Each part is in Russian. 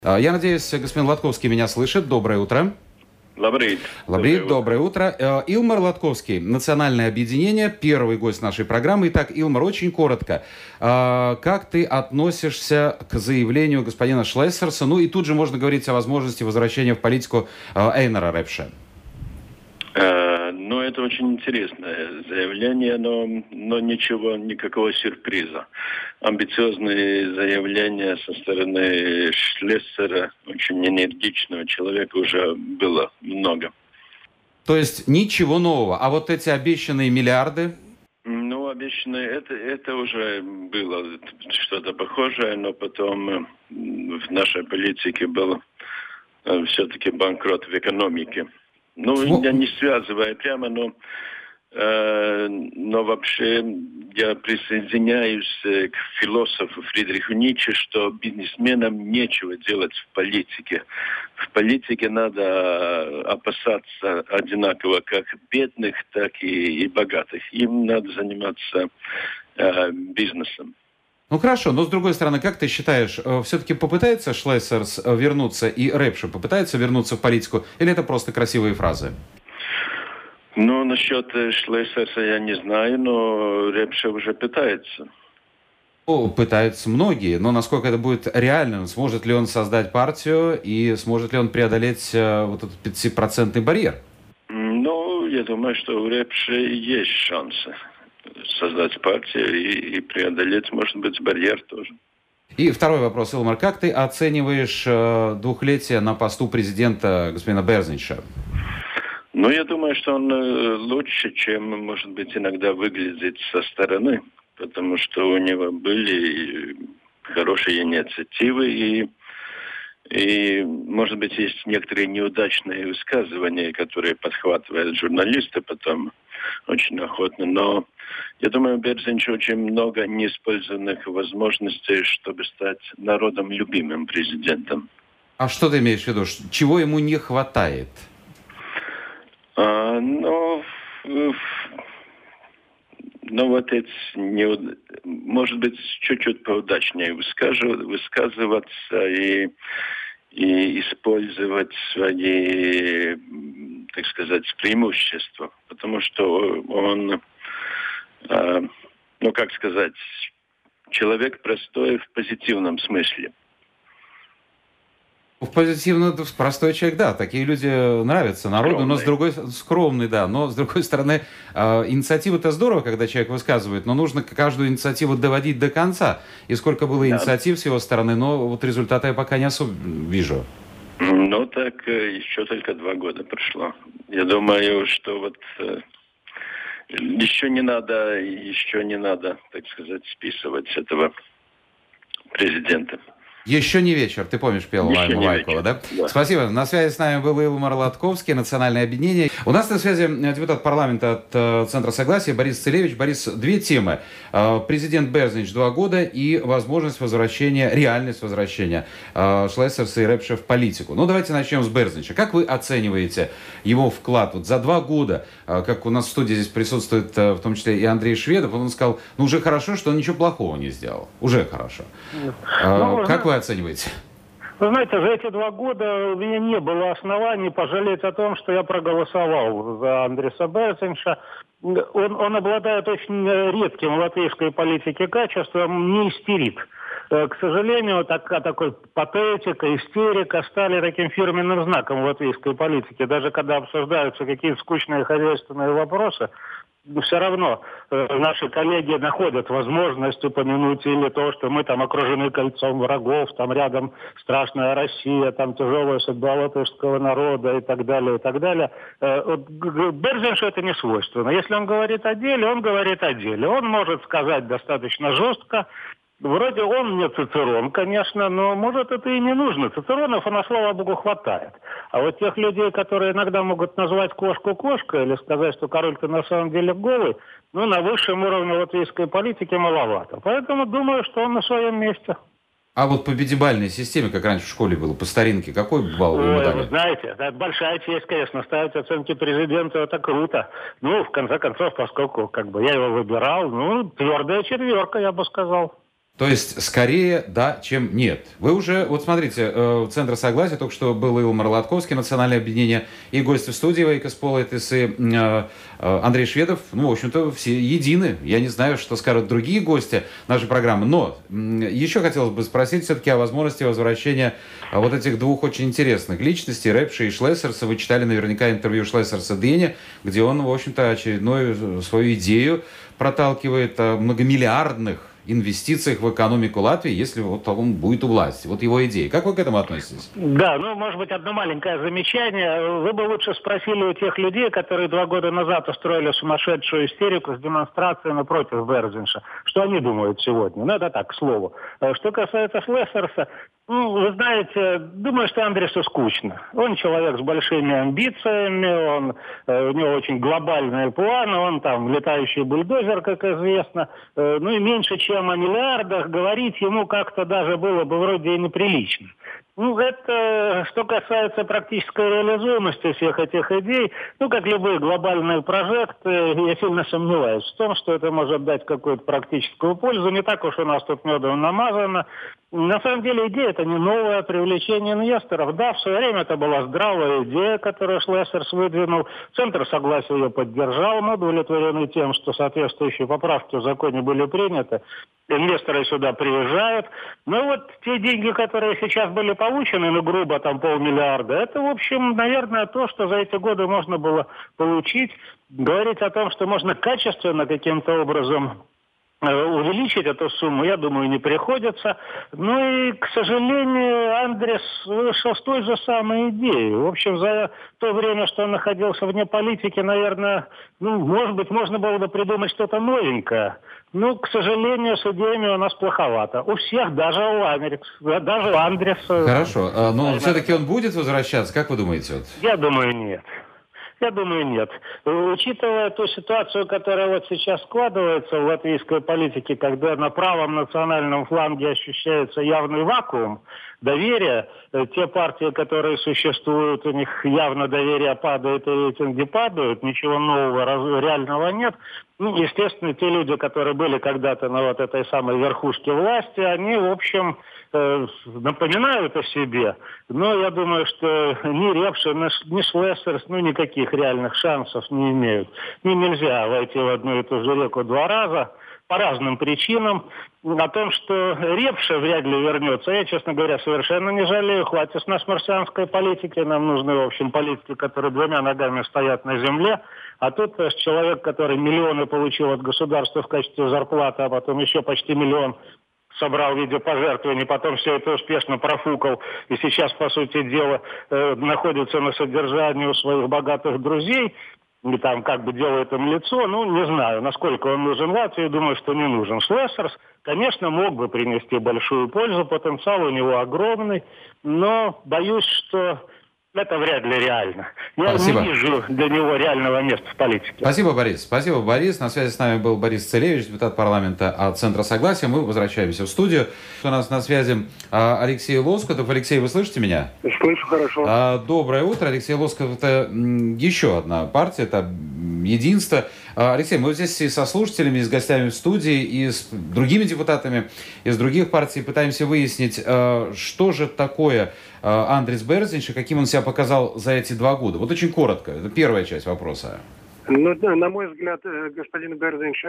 Я надеюсь, господин Латковский меня слышит. Доброе утро. Лабрит. Лабрит, доброе утро. Илмар Латковский, Национальное объединение, первый гость нашей программы. Итак, Илмар, очень коротко. Как ты относишься к заявлению господина Шлессерса? Ну и тут же можно говорить о возможности возвращения в политику Эйнара Репше. Ну, это очень интересное заявление, но никакого сюрприза. Амбициозные заявления со стороны Шлессера, очень энергичного человека, уже было много. То есть ничего нового. А вот эти обещанные миллиарды? Ну, обещанные, это уже было что-то похожее, но потом в нашей политике был все-таки банкрот в экономике. Ну, я не связываю прямо, но вообще я присоединяюсь к философу Фридриху Ницше, что бизнесменам нечего делать в политике. В политике надо опасаться одинаково как бедных, так и богатых. Им надо заниматься бизнесом. Ну хорошо, но с другой стороны, как ты считаешь, все-таки попытается Шлессерс вернуться и Репше попытается вернуться в политику, или это просто красивые фразы? Ну, насчет Шлессерса я не знаю, но Репше уже пытается. Ну, пытаются многие, но насколько это будет реально? Сможет ли он создать партию и сможет ли он преодолеть вот этот 5% барьер? Ну, я думаю, что у Репше есть шансы создать партию и преодолеть, может быть, барьер тоже. И второй вопрос, Илмар. Как ты оцениваешь двухлетие на посту президента господина Берзинча? Ну, я думаю, что он лучше, чем, может быть, иногда выглядит со стороны, потому что у него были хорошие инициативы и, может быть, есть некоторые неудачные высказывания, которые подхватывают журналисты потом очень охотно. Но я думаю, у Берзинча очень много неиспользованных возможностей, чтобы стать народом любимым президентом. А что ты имеешь в виду? Чего ему не хватает? Вот эти, может быть, чуть-чуть поудачнее высказываться и использовать свои, так сказать, преимущества. Потому что он, как сказать, человек простой в позитивном смысле. В позитивно простой человек, да, такие люди нравятся народу, но с другой скромный, да, но с другой стороны, инициатива-то здорово, когда человек высказывает, но нужно каждую инициативу доводить до конца. И сколько было инициатив с его стороны, но вот результата я пока не особо вижу. Ну так еще только 2 года прошло. Я думаю, что вот еще не надо, так сказать, списывать этого президента. Еще не вечер, ты помнишь, пел Вайкова, да? Спасибо. На связи с нами был Илмар Латковский, Национальное объединение. У нас на связи депутат парламента от Центра Согласия Борис Целевич. Борис, 2 темы. Президент Берзинч 2 года и возможность возвращения, реальность возвращения Шлессерса и Репше в политику. Ну, давайте начнем с Берзинча. Как вы оцениваете его вклад? Вот за 2 года, как у нас в студии здесь присутствует в том числе и Андрей Шведов, он сказал, ну, уже хорошо, что он ничего плохого не сделал. Уже хорошо. Как вы оцениваете? Вы знаете, за эти 2 года у меня не было оснований пожалеть о том, что я проголосовал за Андреса Берзинча. Он обладает очень редким в латвийской политике качеством, не истерит. К сожалению, такой патетика, истерика стали таким фирменным знаком в латвийской политике. Даже когда обсуждаются какие-то скучные хозяйственные вопросы, все равно наши коллеги находят возможность упомянуть или то, что мы там окружены кольцом врагов, там рядом страшная Россия, там тяжелая судьба латышского народа и так далее, и так далее. Берзинчу это не свойственно. Если он говорит о деле, он говорит о деле. Он может сказать достаточно жестко. Вроде он не Цицерон, конечно, но может это и не нужно. Цицеронов, на слава богу, хватает. А вот тех людей, которые иногда могут назвать кошку кошкой или сказать, что король-то на самом деле голый, на высшем уровне латвийской политики маловато. Поэтому думаю, что он на своем месте. А вот по пятибалльной системе, как раньше в школе было, по старинке, какой балл вы ему дали? Вы знаете, это большая честь, конечно, ставить оценки президенту, это круто. В конце концов, поскольку я его выбирал, твердая 4, я бы сказал. То есть, скорее да, чем нет. Вы уже, вот смотрите, Центр Согласия, только что был Илмар Латковский, Национальное объединение, и гости в студии Вейкас Полайтис, и Андрей Шведов, ну, в общем-то, все едины. Я не знаю, что скажут другие гости нашей программы, но еще хотелось бы спросить все-таки о возможности возвращения вот этих двух очень интересных личностей, Репша и Шлессерса. Вы читали наверняка интервью Шлессерса Дене, где он, в общем-то, очередную свою идею проталкивает о многомиллиардных инвестициях в экономику Латвии, если вот он будет у власти. Вот его идеи. Как вы к этому относитесь? Да, ну, может быть, одно маленькое замечание. Вы бы лучше спросили у тех людей, которые 2 года назад устроили сумасшедшую истерику с демонстрациями против Берзинша. Что они думают сегодня? Ну, это так, к слову. Что касается Шлессерса, ну, вы знаете, думаю, что Андресу скучно. Он человек с большими амбициями, у него очень глобальные планы, он там летающий бульдозер, как известно. Ну и меньше, чем о миллиардах, говорить ему как-то даже было бы вроде и неприлично. Ну, это что касается практической реализуемости всех этих идей, ну, как любые глобальные прожекты, я сильно сомневаюсь в том, что это может дать какую-то практическую пользу. Не так уж у нас тут медом намазано. На самом деле идея это не новое привлечение инвесторов. Да, в свое время это была здравая идея, которую Шлессерс выдвинул. Центр Согласия ее поддержал. Мы удовлетворены тем, что соответствующие поправки в законе были приняты. Инвесторы сюда приезжают. Но вот те деньги, которые сейчас были получены, ну, грубо там 500 миллиарда, это, в общем, наверное, то, что за эти годы можно было получить. Говорить о том, что можно качественно каким-то образом увеличить эту сумму, я думаю, не приходится. Ну и, к сожалению, Андрес вышел с той же самой идеей. В общем, за то время, что он находился вне политики, наверное, ну, может быть, можно было бы придумать что-то новенькое. Ну, к сожалению, с идеями у нас плоховато. У всех, даже у Андреса. Хорошо, но все-таки он будет возвращаться, как вы думаете? Вот? Я думаю, нет. Я думаю, нет. Учитывая ту ситуацию, которая вот сейчас складывается в латвийской политике, когда на правом национальном фланге ощущается явный вакуум доверия, те партии, которые существуют, у них явно доверие падает и рейтинги падают, ничего нового, реального нет. Ну, естественно, те люди, которые были когда-то на вот этой самой верхушке власти, они, в общем, напоминают о себе. Но я думаю, что ни Репша, ни Шлессерс, ну, никаких реальных шансов не имеют. Нельзя войти в одну и ту же реку 2 раза. По разным причинам. О том, что Репша вряд ли вернется, я, честно говоря, совершенно не жалею. Хватит с нас марсианской политики. Нам нужны, в общем, политики, которые 2 ногами стоят на земле. А тут человек, который миллионы получил от государства в качестве зарплаты, а потом еще почти миллион собрал в виде пожертвований, потом все это успешно профукал и сейчас, по сути дела, находится на содержании у своих богатых друзей, и там как бы делает им лицо, ну, не знаю, насколько он нужен Латвии, думаю, что не нужен. Шлессерс, конечно, мог бы принести большую пользу, потенциал у него огромный, но боюсь, что это вряд ли реально. Я не вижу для него реального места в политике. Спасибо, Борис. Спасибо, Борис. На связи с нами был Борис Целевич, депутат парламента от Центра Согласия. Мы возвращаемся в студию. У нас на связи Алексей Лоскутов. Алексей, вы слышите меня? Слышу хорошо. Доброе утро. Алексей Лоскутов – это еще одна партия, это «Единство». Алексей, мы здесь и со слушателями, и с гостями в студии, и с другими депутатами из других партий пытаемся выяснить, что же такое Андрес Берзинш и каким он себя показал за эти 2 года. Вот очень коротко. Это первая часть вопроса. Ну, на мой взгляд, господин Берзинш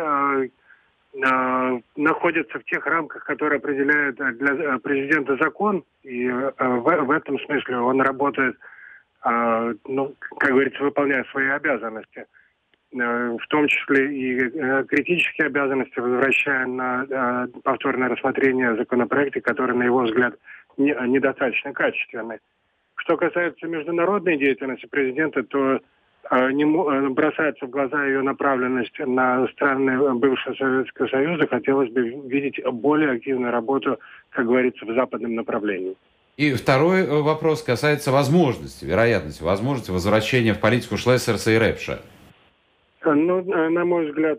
находится в тех рамках, которые определяет для президента закон. И в этом смысле он работает, ну, как говорится, выполняя свои обязанности. В том числе и критические обязанности, возвращая на повторное рассмотрение законопроекты, которые, на его взгляд, недостаточно качественны. Что касается международной деятельности президента, то бросается в глаза ее направленность на страны бывшего Советского Союза. Хотелось бы видеть более активную работу, как говорится, в западном направлении. И второй вопрос касается возможности возвращения в политику Шлессерса и Репша. Ну, на мой взгляд,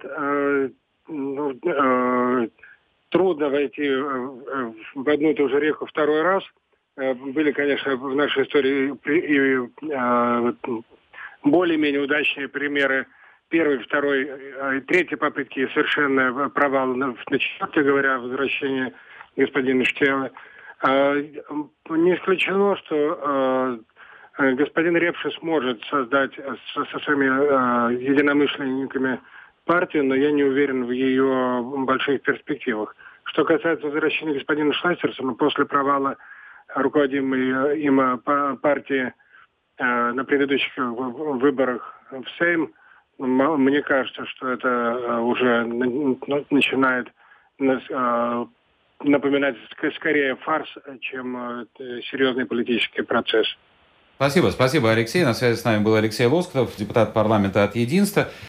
трудно войти в одну и ту же реку 2-й раз. Были, конечно, в нашей истории более-менее удачные примеры первой, второй, третьей попытки совершенно провал на четвертой, говоря о возвращении господина Штела. Не исключено, что господин Репшин сможет создать со своими единомышленниками партию, но я не уверен в ее больших перспективах. Что касается возвращения господина Шлайсерсона, после провала руководимой им партии на предыдущих выборах в Сейм, мне кажется, что это уже начинает напоминать скорее фарс, чем серьезный политический процесс. Спасибо, Алексей. На связи с нами был Алексей Лоскутов, депутат парламента от Единства.